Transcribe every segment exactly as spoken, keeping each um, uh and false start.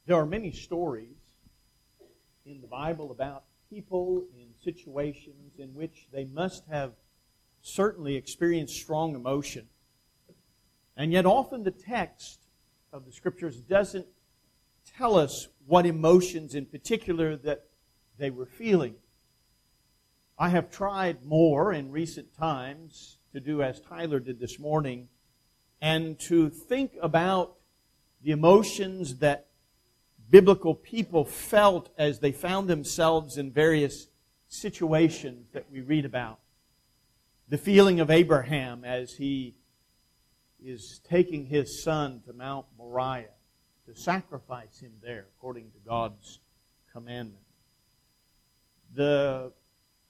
There are many stories in the Bible about people in situations in which they must have certainly experienced strong emotion. And yet often the text of the Scriptures doesn't tell us what emotions in particular that they were feeling. I have tried more in recent times to do as Tyler did this morning and to think about the emotions that biblical people felt as they found themselves in various situations that we read about. The feeling of Abraham as he is taking his son to Mount Moriah to sacrifice him there according to God's commandment. The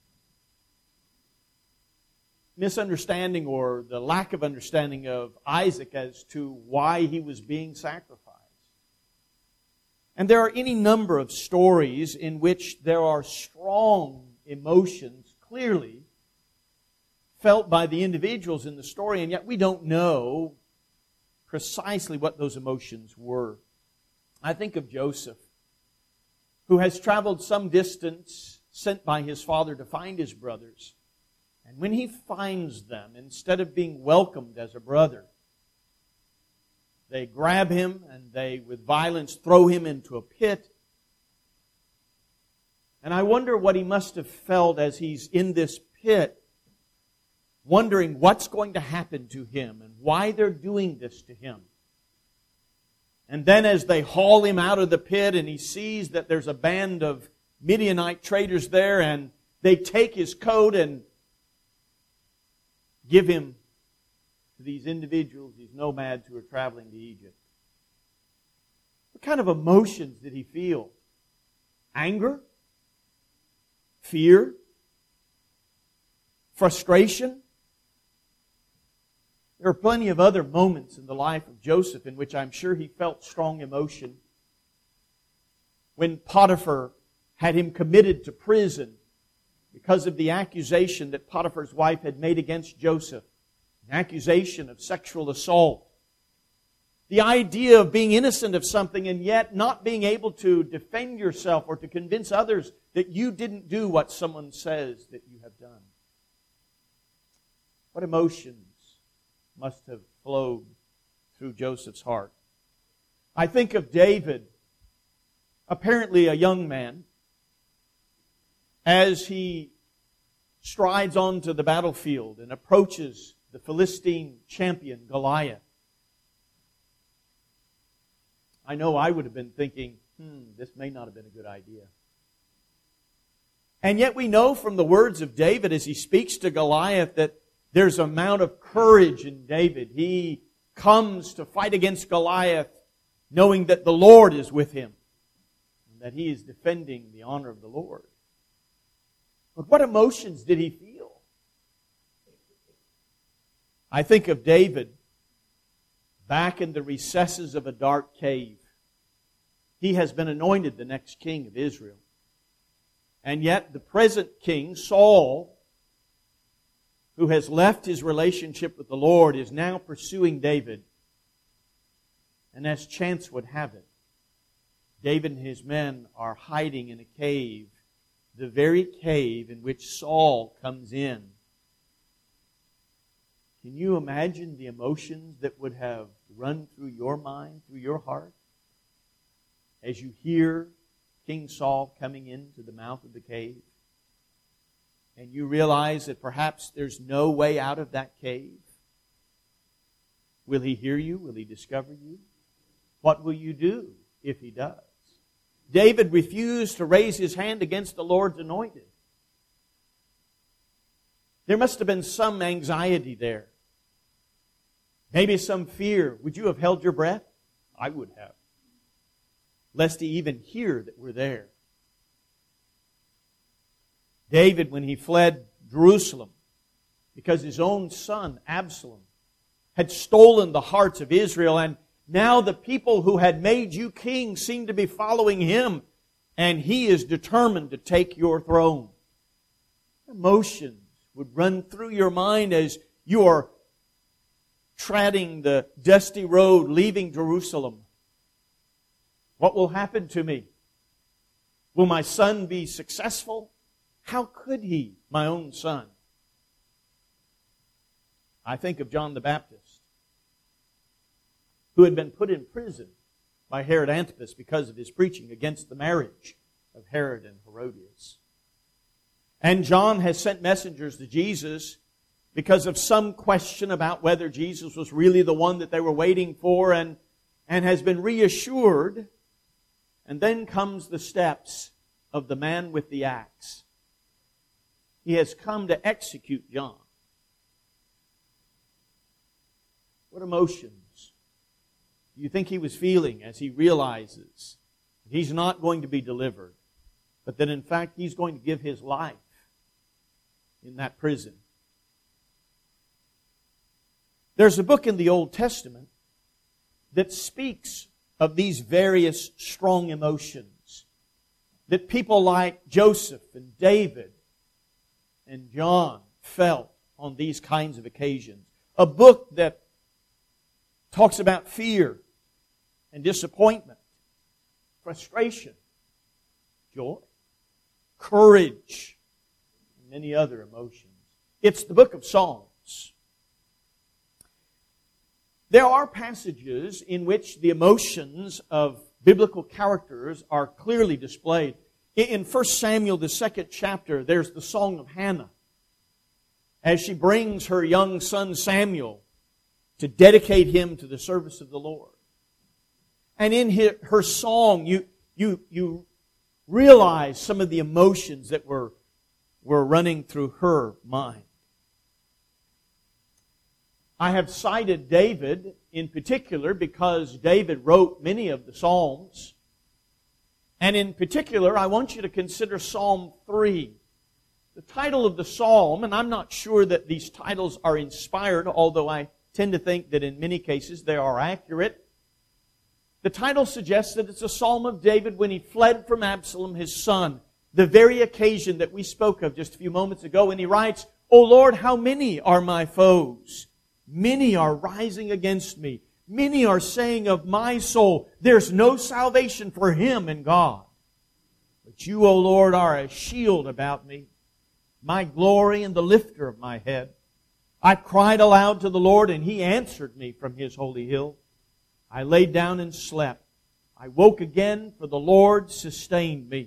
misunderstanding or the lack of understanding of Isaac as to why he was being sacrificed. And there are any number of stories in which there are strong emotions clearly felt by the individuals in the story, and yet we don't know precisely what those emotions were. I think of Joseph, who has traveled some distance, sent by his father to find his brothers. And when he finds them, instead of being welcomed as a brother, they grab him and they, with violence, throw him into a pit. And I wonder what he must have felt as he's in this pit, wondering what's going to happen to him and why they're doing this to him. And then as they haul him out of the pit and he sees that there's a band of Midianite traders there, and they take his coat and give him to these individuals, these nomads who are traveling to Egypt. What kind of emotions did he feel? Anger? Fear? Frustration? There are plenty of other moments in the life of Joseph in which I'm sure he felt strong emotion. When Potiphar had him committed to prison because of the accusation that Potiphar's wife had made against Joseph, an accusation of sexual assault. The idea of being innocent of something and yet not being able to defend yourself or to convince others that you didn't do what someone says that you have done. What emotions must have flowed through Joseph's heart? I think of David, apparently a young man, as he strides onto the battlefield and approaches the Philistine champion Goliath. I know I would have been thinking, hmm, this may not have been a good idea. And yet we know from the words of David as he speaks to Goliath that there's an amount of courage in David. He comes to fight against Goliath knowing that the Lord is with him and that he is defending the honor of the Lord. But what emotions did he feel? I think of David back in the recesses of a dark cave. He has been anointed the next king of Israel. And yet the present king, Saul, who has left his relationship with the Lord, is now pursuing David. And as chance would have it, David and his men are hiding in a cave, the very cave in which Saul comes in. Can you imagine the emotions that would have run through your mind, through your heart, as you hear King Saul coming into the mouth of the cave? And you realize that perhaps there's no way out of that cave. Will he hear you? Will he discover you? What will you do if he does? David refused to raise his hand against the Lord's anointed. There must have been some anxiety there. Maybe some fear. Would you have held your breath? I would have. Lest he even hear that we're there. David, when he fled Jerusalem, because his own son, Absalom, had stolen the hearts of Israel, and now the people who had made you king seem to be following him, and he is determined to take your throne. Emotions would run through your mind as you are treading the dusty road leaving Jerusalem. What will happen to me? Will my son be successful? How could he, my own son? I think of John the Baptist, who had been put in prison by Herod Antipas because of his preaching against the marriage of Herod and Herodias. And John has sent messengers to Jesus because of some question about whether Jesus was really the one that they were waiting for, and, and has been reassured. And then comes the steps of the man with the axe. He has come to execute John. What emotions do you think he was feeling as he realizes that he's not going to be delivered, but that in fact he's going to give his life in that prison? There's a book in the Old Testament that speaks of these various strong emotions that people like Joseph and David and John felt on these kinds of occasions. A book that talks about fear and disappointment, frustration, joy, courage, and many other emotions. It's the book of Psalms. There are passages in which the emotions of biblical characters are clearly displayed. In First Samuel, the second chapter, there's the Song of Hannah, as she brings her young son Samuel to dedicate him to the service of the Lord. And in her song, you, you, you realize some of the emotions that were, were running through her mind. I have cited David in particular because David wrote many of the Psalms. And in particular, I want you to consider Psalm three. The title of the Psalm, and I'm not sure that these titles are inspired, although I tend to think that in many cases they are accurate. The title suggests that it's a Psalm of David when he fled from Absalom, his son, the very occasion that we spoke of just a few moments ago. And he writes, "O Lord, how many are my foes? Many are rising against me. Many are saying of my soul, there's no salvation for him in God. But you, O Lord, are a shield about me, my glory and the lifter of my head. I cried aloud to the Lord, and He answered me from His holy hill. I laid down and slept. I woke again, for the Lord sustained me.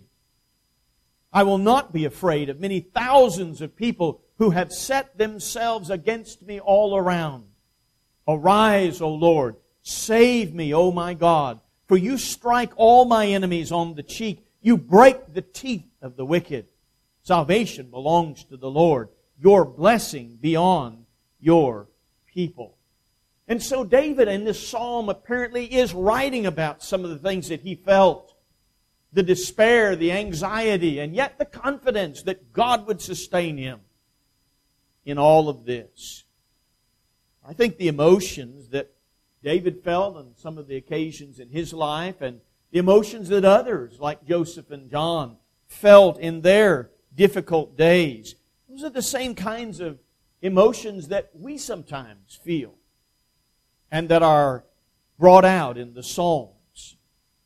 I will not be afraid of many thousands of people who have set themselves against me all around. Arise, O Lord, save me, O my God, for you strike all my enemies on the cheek. You break the teeth of the wicked. Salvation belongs to the Lord. Your blessing be on your people." And so David in this psalm apparently is writing about some of the things that he felt. The despair, the anxiety, and yet the confidence that God would sustain him in all of this. I think the emotions that David felt on some of the occasions in his life, and the emotions that others like Joseph and John felt in their difficult days, those are the same kinds of emotions that we sometimes feel and that are brought out in the Psalms.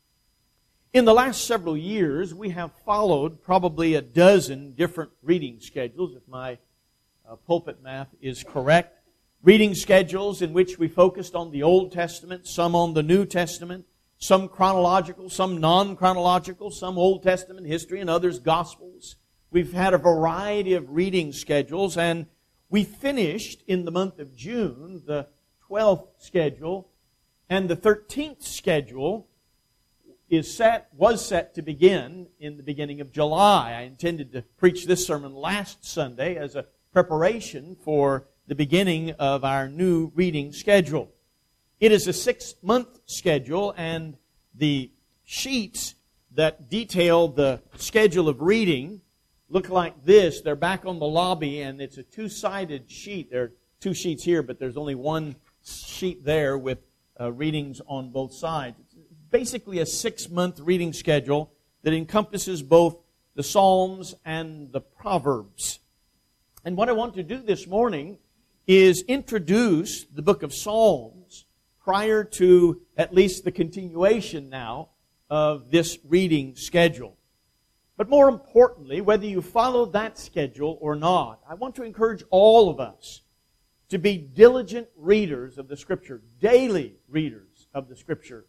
In the last several years, we have followed probably a dozen different reading schedules, if my uh, pulpit math is correct. Reading schedules in which we focused on the Old Testament, some on the New Testament, some chronological, some non-chronological, some Old Testament history, and others Gospels. We've had a variety of reading schedules, and we finished in the month of June the twelfth schedule, and the thirteenth schedule is set, was set to begin in the beginning of July. I intended to preach this sermon last Sunday as a preparation for the beginning of our new reading schedule. It is a six-month schedule, and the sheets that detail the schedule of reading look like this. They're back on the lobby, and it's a two-sided sheet. There are two sheets here, but there's only one sheet there with uh, readings on both sides. It's basically a six-month reading schedule that encompasses both the Psalms and the Proverbs. And what I want to do this morning is introduce the book of Psalms prior to at least the continuation now of this reading schedule. But more importantly, whether you follow that schedule or not, I want to encourage all of us to be diligent readers of the Scripture, daily readers of the Scripture.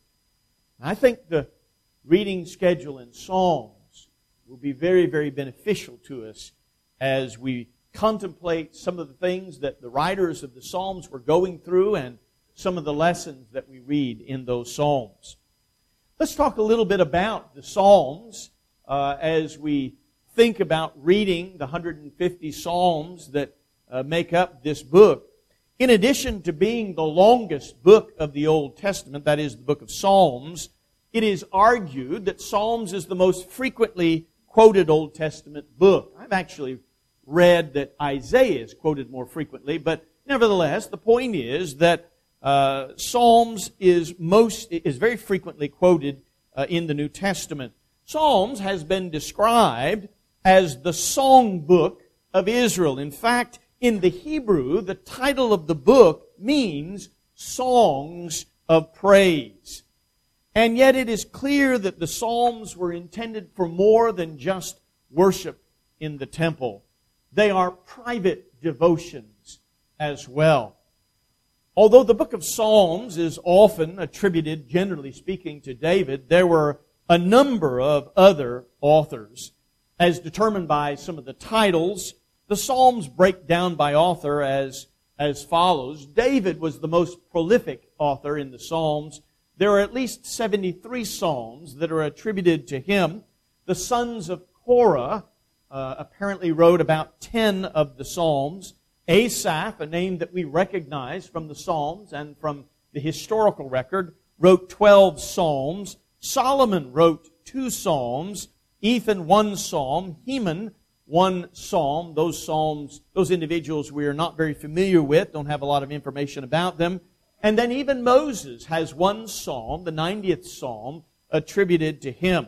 I think the reading schedule in Psalms will be very, very beneficial to us as we contemplate some of the things that the writers of the Psalms were going through and some of the lessons that we read in those Psalms. Let's talk a little bit about the Psalms uh, as we think about reading the one hundred fifty Psalms that uh, make up this book. In addition to being the longest book of the Old Testament, that is the book of Psalms, it is argued that Psalms is the most frequently quoted Old Testament book. I've actually read that Isaiah is quoted more frequently, but nevertheless, the point is that uh, Psalms is most is very frequently quoted uh, in the New Testament. Psalms has been described as the song book of Israel. In fact, in the Hebrew, the title of the book means songs of praise. And yet it is clear that the Psalms were intended for more than just worship in the temple. They are private devotions as well. Although the book of Psalms is often attributed, generally speaking, to David, there were a number of other authors. As determined by some of the titles, the Psalms break down by author as, as follows. David was the most prolific author in the Psalms. There are at least seventy-three Psalms that are attributed to him. The sons of Korah uh, apparently wrote about ten of the Psalms. Asaph, a name that we recognize from the Psalms and from the historical record, wrote twelve Psalms. Solomon wrote two Psalms. Ethan, one Psalm. Heman, one Psalm. Those Psalms, those individuals we are not very familiar with, don't have a lot of information about them. And then even Moses has one Psalm, the ninetieth Psalm, attributed to him.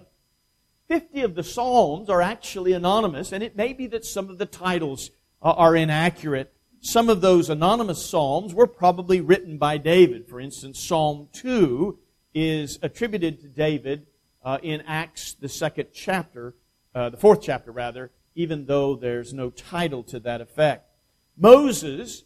Fifty of the Psalms are actually anonymous, and it may be that some of the titles are inaccurate. Some of those anonymous Psalms were probably written by David. For instance, Psalm two is attributed to David uh, in Acts, the second chapter, uh, the fourth chapter rather, even though there's no title to that effect. Moses,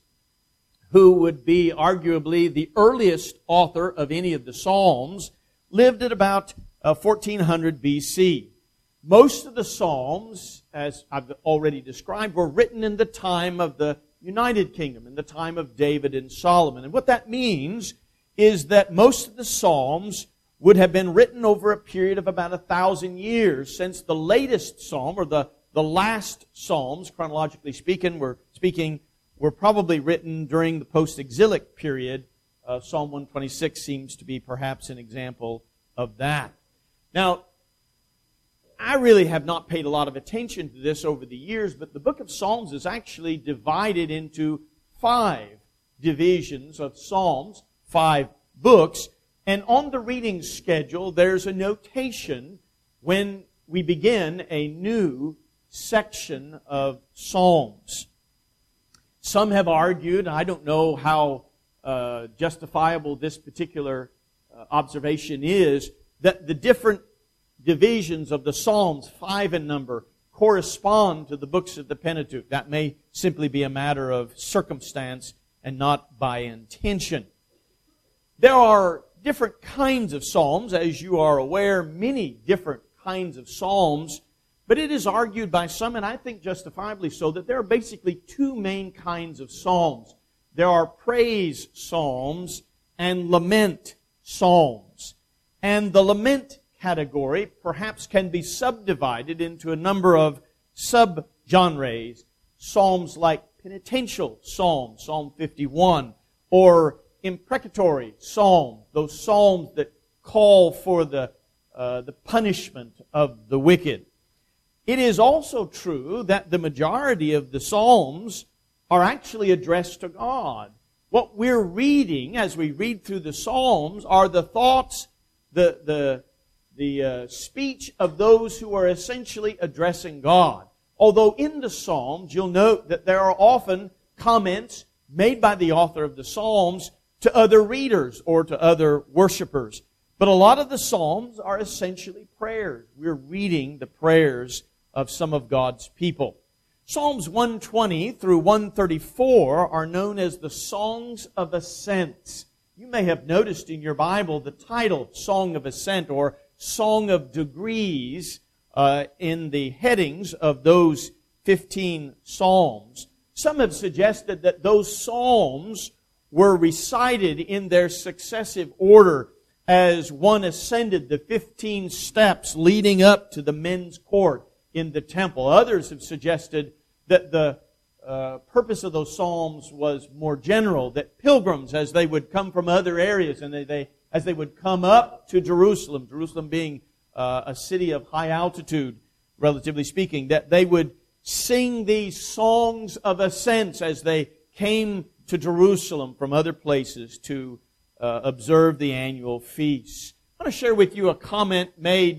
who would be arguably the earliest author of any of the Psalms, lived at about uh, fourteen hundred B C. Most of the Psalms, as I've already described, were written in the time of the United Kingdom, in the time of David and Solomon. And what that means is that most of the Psalms would have been written over a period of about a thousand years, since the latest Psalm, or the, the last Psalms, chronologically speaking, were, speaking, were probably written during the post-exilic period. Uh, Psalm one twenty-six seems to be perhaps an example of that. Now, I really have not paid a lot of attention to this over the years, but the book of Psalms is actually divided into five divisions of Psalms, five books, and on the reading schedule there's a notation when we begin a new section of Psalms. Some have argued, I don't know how uh, justifiable this particular uh, observation is, that the different divisions of the Psalms, five in number, correspond to the books of the Pentateuch. That may simply be a matter of circumstance and not by intention. There are different kinds of Psalms, as you are aware, many different kinds of Psalms, but it is argued by some, and I think justifiably so, that there are basically two main kinds of Psalms. There are praise Psalms and lament Psalms. And the lament category perhaps can be subdivided into a number of sub-genres. Psalms like penitential Psalms, Psalm fifty-one, or imprecatory Psalms, those Psalms that call for the, uh, the punishment of the wicked. It is also true that the majority of the Psalms are actually addressed to God. What we're reading as we read through the Psalms are the thoughts, the, the, the uh, speech of those who are essentially addressing God. Although in the Psalms, you'll note that there are often comments made by the author of the Psalms to other readers or to other worshipers. But a lot of the Psalms are essentially prayers. We're reading the prayers of some of God's people. Psalms one twenty through one thirty-four are known as the Songs of Ascents. You may have noticed in your Bible the title, Song of Ascent, or Song of Degrees, uh, in the headings of those fifteen Psalms. Some have suggested that those Psalms were recited in their successive order as one ascended the fifteen steps leading up to the men's court in the temple. Others have suggested that the uh, purpose of those psalms was more general, that pilgrims, as they would come from other areas, and they, they as they would come up to Jerusalem, Jerusalem being uh, a city of high altitude, relatively speaking, that they would sing these songs of ascents as they came to Jerusalem from other places to uh, observe the annual feasts. I want to share with you a comment made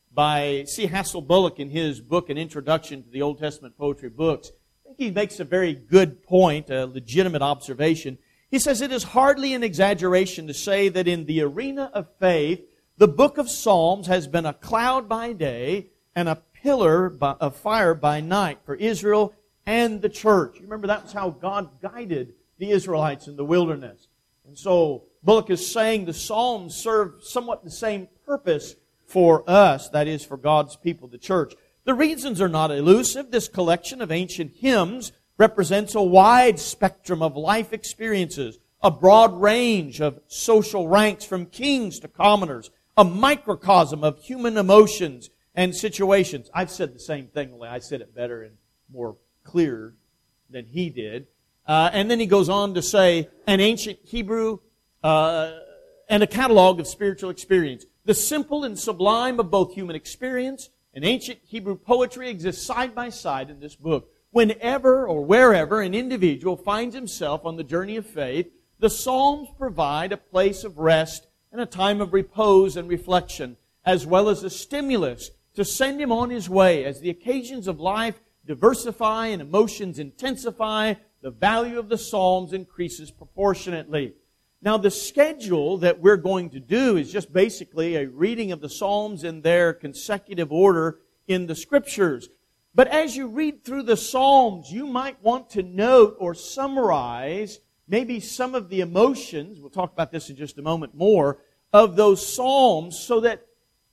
by C. Hassel Bullock in his book, An Introduction to the Old Testament Poetry Books. I think he makes a very good point, a legitimate observation. He says, "It is hardly an exaggeration to say that in the arena of faith, the book of Psalms has been a cloud by day and a pillar of fire by night for Israel and the church." You remember that was how God guided the Israelites in the wilderness. And so Bullock is saying the Psalms serve somewhat the same purpose for us, that is, for God's people, the church. The reasons are not elusive. This collection of ancient hymns represents a wide spectrum of life experiences, a broad range of social ranks from kings to commoners, a microcosm of human emotions and situations. I've said the same thing, only I said it better and more clear than he did. Uh, and then he goes on to say, an ancient Hebrew uh, and a catalog of spiritual experience. The simple and sublime of both human experience and ancient Hebrew poetry exist side by side in this book. Whenever or wherever an individual finds himself on the journey of faith, the Psalms provide a place of rest and a time of repose and reflection, as well as a stimulus to send him on his way as the occasions of life diversify and emotions intensify. The value of the Psalms increases proportionately. Now, the schedule that we're going to do is just basically a reading of the Psalms in their consecutive order in the Scriptures. But as you read through the Psalms, you might want to note or summarize maybe some of the emotions, we'll talk about this in just a moment more, of those Psalms, so that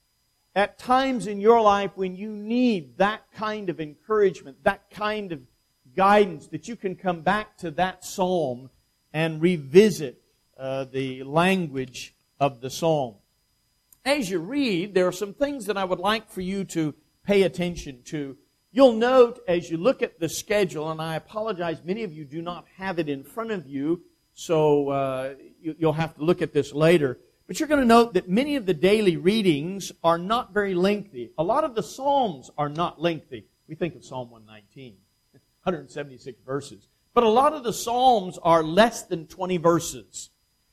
at times in your life when you need that kind of encouragement, that kind of guidance, that you can come back to that Psalm and revisit Uh, the language of the psalm. As you read, there are some things that I would like for you to pay attention to. You'll note as you look at the schedule, and I apologize, many of you do not have it in front of you, so uh, you, you'll have to look at this later. But you're going to note that many of the daily readings are not very lengthy. A lot of the Psalms are not lengthy. We think of Psalm one nineteen, one hundred seventy-six verses. But a lot of the Psalms are less than twenty verses.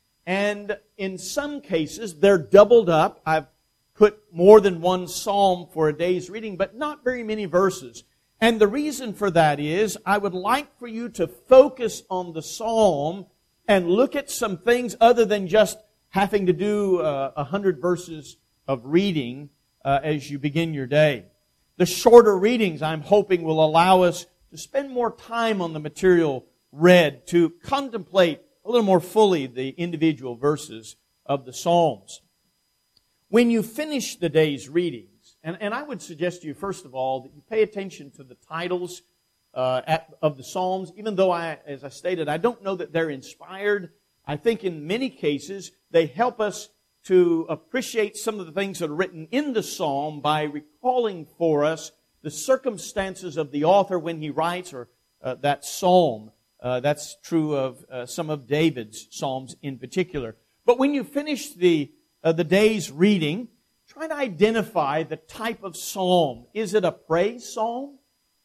And in some cases, they're doubled up. I've put more than one psalm for a day's reading, but not very many verses. And the reason for that is, I would like for you to focus on the psalm and look at some things other than just having to do uh, a hundred verses of reading uh, as you begin your day. The shorter readings, I'm hoping, will allow us to spend more time on the material read, to contemplate a little more fully the individual verses of the Psalms. When you finish the day's readings, and, and I would suggest to you, first of all, that you pay attention to the titles uh, at, of the Psalms, even though, I, as I stated, I don't know that they're inspired. I think in many cases they help us to appreciate some of the things that are written in the Psalm by recalling for us the circumstances of the author when he writes or uh, that Psalm. Uh, that's true of uh, some of David's Psalms in particular. But when you finish the uh, the day's reading, try to identify the type of psalm. Is it a praise psalm?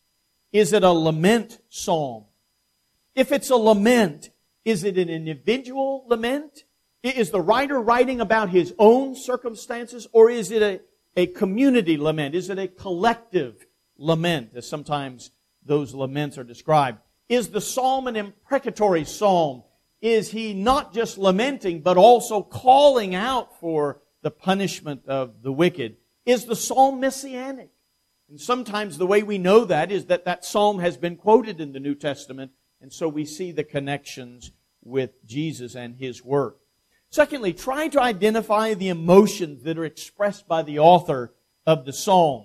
Is it a lament psalm? If it's a lament, is it an individual lament? Is the writer writing about his own circumstances, or is it a, a community lament? Is it a collective lament, as sometimes those laments are described? Is the psalm an imprecatory psalm? Is he not just lamenting, but also calling out for the punishment of the wicked. Is the psalm messianic? And sometimes the way we know that is that that psalm has been quoted in the New Testament, and so we see the connections with Jesus and His work. Secondly, try to identify the emotions that are expressed by the author of the psalm.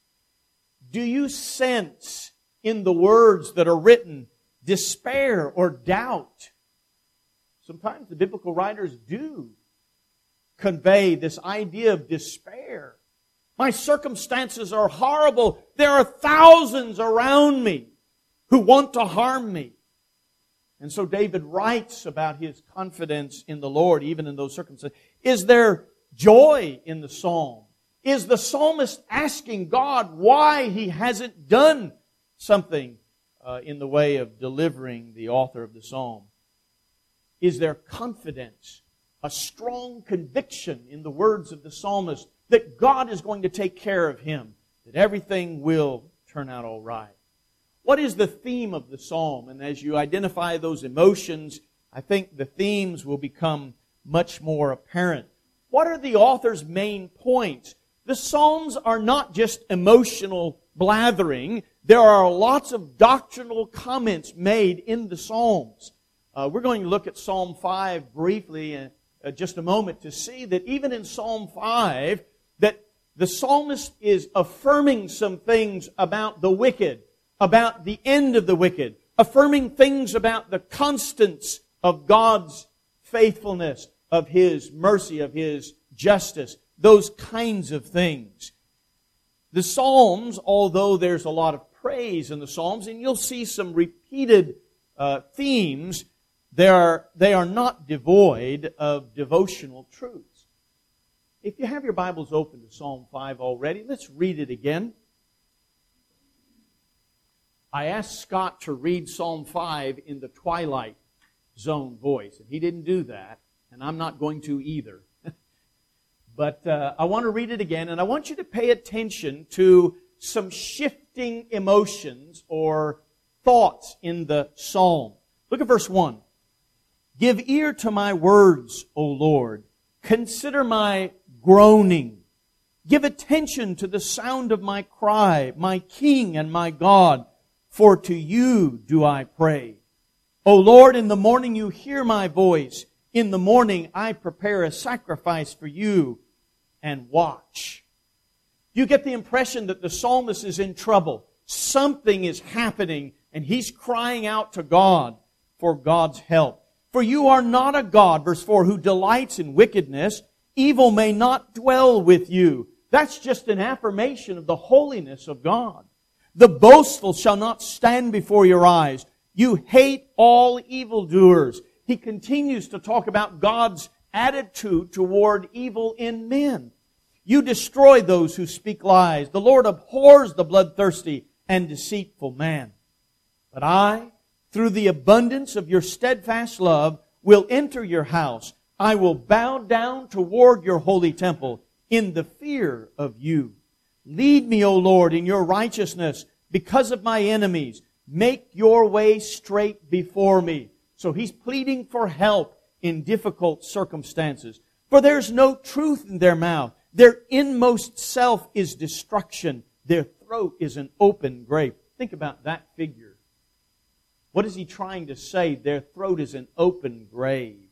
Do you sense in the words that are written despair or doubt? Sometimes the biblical writers do convey this idea of despair. My circumstances are horrible. There are thousands around me who want to harm me. And so David writes about his confidence in the Lord, even in those circumstances. Is there joy in the psalm? Is the psalmist asking God why He hasn't done something uh, in the way of delivering the author of the psalm? Is there confidence, a strong conviction in the words of the psalmist that God is going to take care of him, that everything will turn out all right? What is the theme of the psalm? And as you identify those emotions, I think the themes will become much more apparent. What are the author's main points? The psalms are not just emotional blathering. There are lots of doctrinal comments made in the psalms. Uh, we're going to look at Psalm five briefly in uh, just a moment to see that even in Psalm five, that the psalmist is affirming some things about the wicked, about the end of the wicked, affirming things about the constants of God's faithfulness, of His mercy, of His justice, those kinds of things. The Psalms, although there's a lot of praise in the Psalms, and you'll see some repeated uh, themes, they are, they are not devoid of devotional truths. If you have your Bibles open to Psalm five already, let's read it again. I asked Scott to read Psalm five in the Twilight Zone voice, and he didn't do that, and I'm not going to either. But uh, I want to read it again, and I want you to pay attention to some shifting emotions or thoughts in the psalm. Look at verse one. Give ear to my words, O Lord. Consider my groaning. Give attention to the sound of my cry, my King and my God, for to you do I pray. O Lord, in the morning you hear my voice. In the morning I prepare a sacrifice for you and watch. You get the impression that the psalmist is in trouble. Something is happening and he's crying out to God for God's help. For you are not a God, verse four, who delights in wickedness. Evil may not dwell with you. That's just an affirmation of the holiness of God. The boastful shall not stand before your eyes. You hate all evildoers. He continues to talk about God's attitude toward evil in men. You destroy those who speak lies. The Lord abhors the bloodthirsty and deceitful man. But I, through the abundance of your steadfast love, will enter your house. I will bow down toward your holy temple in the fear of you. Lead me, O Lord, in your righteousness because of my enemies. Make your way straight before me. So he's pleading for help in difficult circumstances. For there's no truth in their mouth. Their inmost self is destruction. Their throat is an open grave. Think about that figure. What is he trying to say? Their throat is an open grave.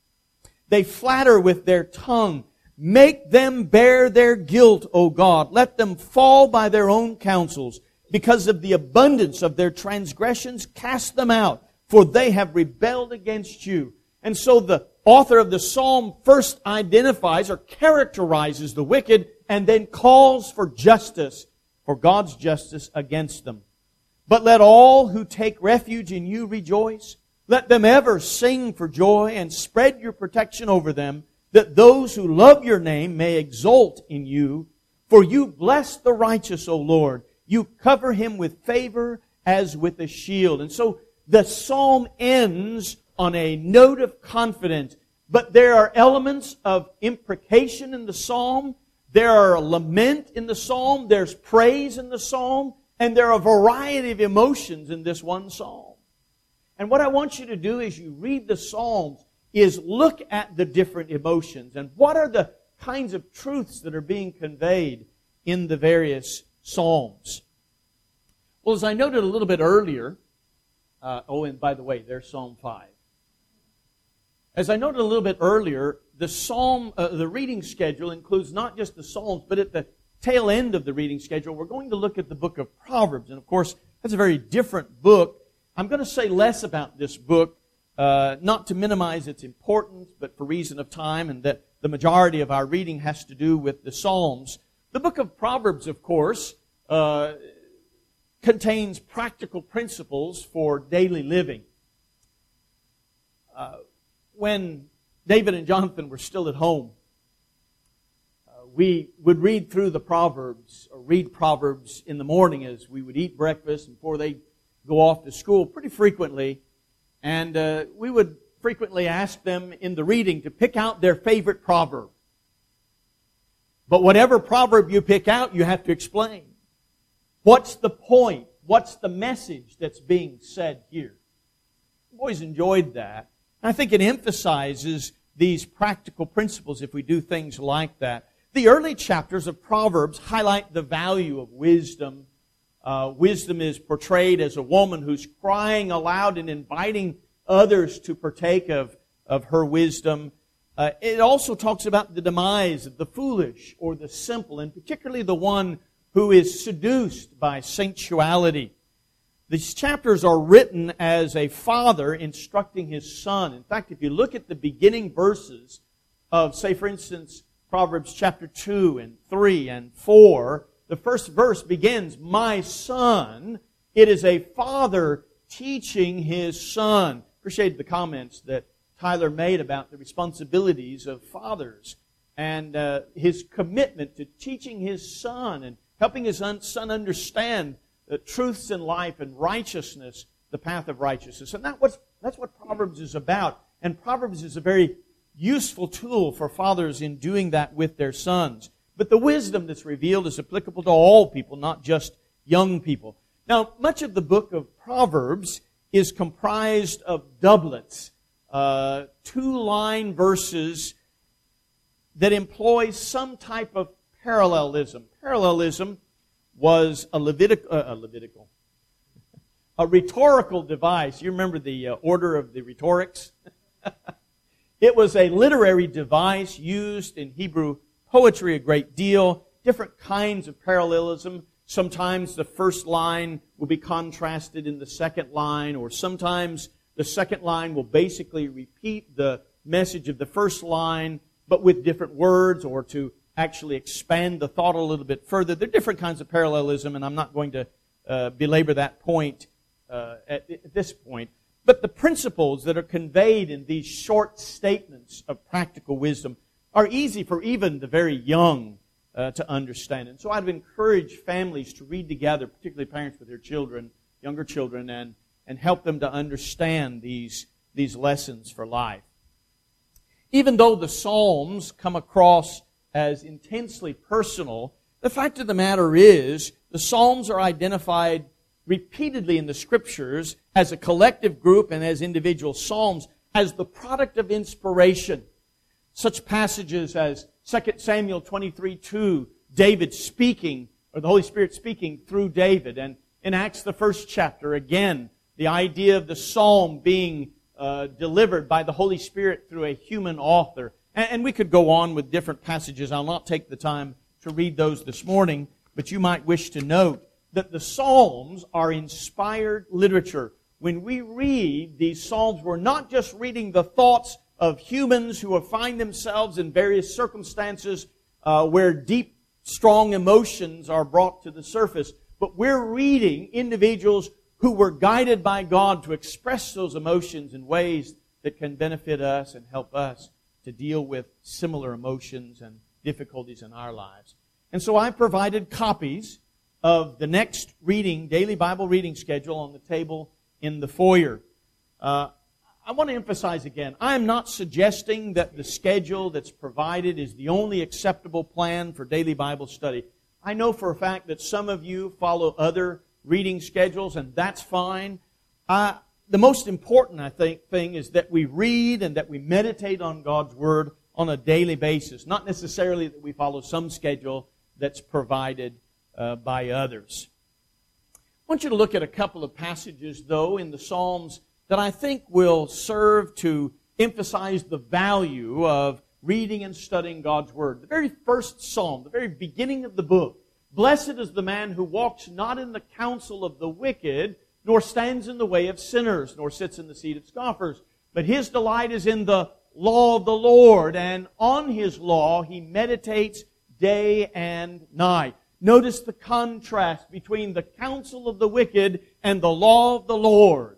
They flatter with their tongue. Make them bear their guilt, O God. Let them fall by their own counsels. Because of the abundance of their transgressions, cast them out, for they have rebelled against you. And so the author of the psalm first identifies or characterizes the wicked and then calls for justice, for God's justice against them. But let all who take refuge in you rejoice. Let them ever sing for joy and spread your protection over them, that those who love your name may exult in you. For you bless the righteous, O Lord. You cover him with favor as with a shield. And so the psalm ends on a note of confidence. But there are elements of imprecation in the psalm. There are lament in the psalm. There's praise in the psalm. And there are a variety of emotions in this one psalm. And what I want you to do as you read the psalms is look at the different emotions. And what are the kinds of truths that are being conveyed in the various Psalms. Well, as I noted a little bit earlier, uh, oh, and by the way, there's Psalm five. As I noted a little bit earlier, the Psalm, uh, the reading schedule includes not just the Psalms, but at the tail end of the reading schedule, we're going to look at the book of Proverbs. And of course, that's a very different book. I'm going to say less about this book, uh, not to minimize its importance, but for reason of time, and that the majority of our reading has to do with the Psalms. The book of Proverbs, of course, uh, contains practical principles for daily living. Uh, when David and Jonathan were still at home, uh, we would read through the Proverbs, or read Proverbs in the morning as we would eat breakfast before they go off to school pretty frequently. And uh, we would frequently ask them in the reading to pick out their favorite proverb. But whatever proverb you pick out, you have to explain. What's the point? What's the message that's being said here? I've always enjoyed that. I think it emphasizes these practical principles if we do things like that. The early chapters of Proverbs highlight the value of wisdom. Uh, wisdom is portrayed as a woman who's crying aloud and inviting others to partake of, of her wisdom. Uh, it also talks about the demise of the foolish or the simple, and particularly the one who is seduced by sensuality. These chapters are written as a father instructing his son. In fact, if you look at the beginning verses of, say, for instance, Proverbs chapter two and three and four, the first verse begins, "My son." It is a father teaching his son. Appreciate the comments that Tyler made about the responsibilities of fathers and uh, his commitment to teaching his son and helping his son understand the truths in life and righteousness, the path of righteousness. And that was, that's what Proverbs is about. And Proverbs is a very useful tool for fathers in doing that with their sons. But the wisdom that's revealed is applicable to all people, not just young people. Now, much of the book of Proverbs is comprised of doublets, uh, two-line verses that employ some type of parallelism. Parallelism was a Levitical, uh, a Levitical, a rhetorical device. You remember the uh, order of the rhetorics? It was a literary device used in Hebrew poetry a great deal. Different kinds of parallelism. Sometimes the first line will be contrasted in the second line, or sometimes the second line will basically repeat the message of the first line, but with different words, or to actually expand the thought a little bit further. There are different kinds of parallelism, and I'm not going to uh, belabor that point uh, at, at this point. But the principles that are conveyed in these short statements of practical wisdom are easy for even the very young uh, to understand. And so I'd encourage families to read together, particularly parents with their children, younger children, and, and help them to understand these, these lessons for life. Even though the Psalms come across as intensely personal, the fact of the matter is the Psalms are identified repeatedly in the Scriptures as a collective group and as individual psalms as the product of inspiration. Such passages as Second Samuel twenty-three two, David speaking, or the Holy Spirit speaking through David. And in Acts, the first chapter, again, the idea of the psalm being uh, delivered by the Holy Spirit through a human author. And, and we could go on with different passages. I'll not take the time to read those this morning, but you might wish to note that the Psalms are inspired literature. When we read these Psalms, we're not just reading the thoughts of humans who find themselves in various circumstances uh, where deep, strong emotions are brought to the surface, but we're reading individuals who were guided by God to express those emotions in ways that can benefit us and help us to deal with similar emotions and difficulties in our lives. And so I provided copies of the next reading, daily Bible reading schedule on the table in the foyer. Uh, I want to emphasize again, I am not suggesting that the schedule that's provided is the only acceptable plan for daily Bible study. I know for a fact that some of you follow other reading schedules, and that's fine. Uh, the most important, I think, thing is that we read and that we meditate on God's Word on a daily basis. Not necessarily that we follow some schedule that's provided uh, by others. I want you to look at a couple of passages, though, in the Psalms that I think will serve to emphasize the value of reading and studying God's Word. The very first Psalm, the very beginning of the book, "Blessed is the man who walks not in the counsel of the wicked, nor stands in the way of sinners, nor sits in the seat of scoffers. But his delight is in the law of the Lord, and on His law he meditates day and night." Notice the contrast between the counsel of the wicked and the law of the Lord.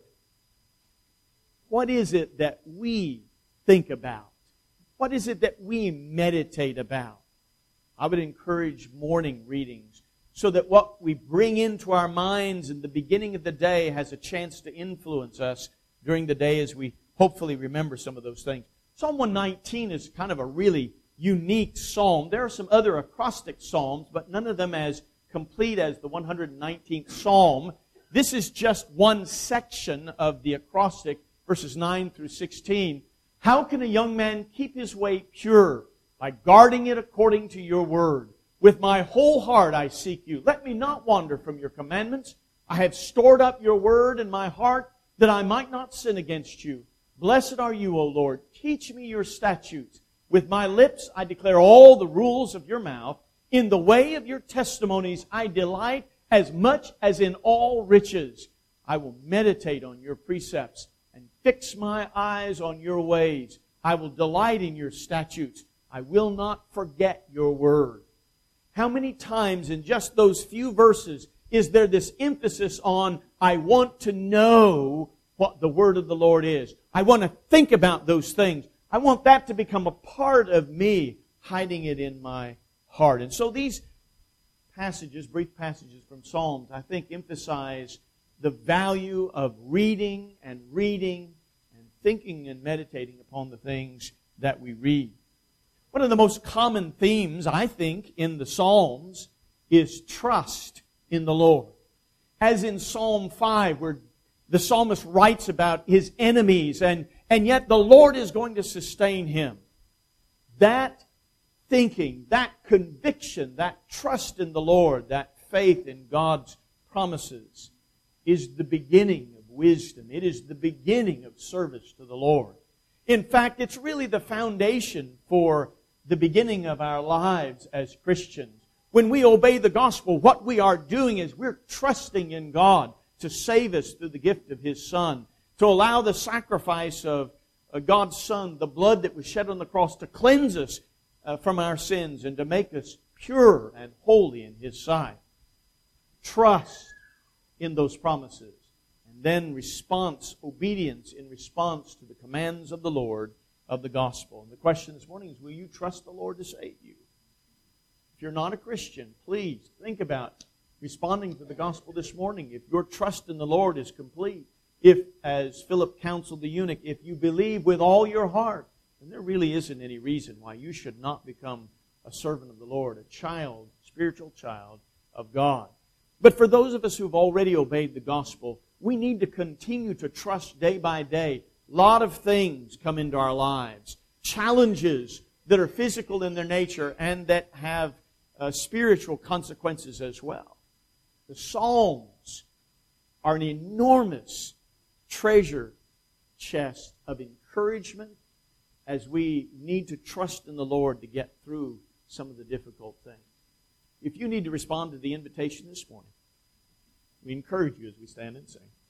What is it that we think about? What is it that we meditate about? I would encourage morning readings so that what we bring into our minds in the beginning of the day has a chance to influence us during the day as we hopefully remember some of those things. Psalm one nineteen is kind of a really unique psalm. There are some other acrostic psalms, but none of them as complete as the one hundred nineteenth psalm. This is just one section of the acrostic, verses nine through sixteen. "How can a young man keep his way pure? By guarding it according to your word. With my whole heart I seek you. Let me not wander from your commandments. I have stored up your word in my heart that I might not sin against you. Blessed are you, O Lord. Teach me your statutes. With my lips I declare all the rules of your mouth. In the way of your testimonies I delight as much as in all riches. I will meditate on your precepts and fix my eyes on your ways. I will delight in your statutes. I will not forget your word." How many times in just those few verses is there this emphasis on, I want to know what the word of the Lord is. I want to think about those things. I want that to become a part of me, hiding it in my heart. And so these passages, brief passages from Psalms, I think emphasize the value of reading and reading and thinking and meditating upon the things that we read. One of the most common themes, I think, in the Psalms is trust in the Lord. As in Psalm five, where the psalmist writes about his enemies, and, and yet the Lord is going to sustain him. That thinking, that conviction, that trust in the Lord, that faith in God's promises is the beginning of wisdom. It is the beginning of service to the Lord. In fact, it's really the foundation for the beginning of our lives as Christians. When we obey the gospel, what we are doing is we're trusting in God to save us through the gift of His Son, to allow the sacrifice of God's Son, the blood that was shed on the cross, to cleanse us uh, from our sins and to make us pure and holy in His sight. Trust in those promises. And then response, obedience in response to the commands of the Lord of the gospel. And the question this morning is, will you trust the Lord to save you? If you're not a Christian, please think about responding to the gospel this morning. If your trust in the Lord is complete, if, as Philip counseled the eunuch, if you believe with all your heart, then there really isn't any reason why you should not become a servant of the Lord, a child, spiritual child of God. But for those of us who've already obeyed the gospel, we need to continue to trust day by day. A lot of things come into our lives. Challenges that are physical in their nature and that have uh, spiritual consequences as well. The Psalms are an enormous treasure chest of encouragement as we need to trust in the Lord to get through some of the difficult things. If you need to respond to the invitation this morning, we encourage you as we stand and sing.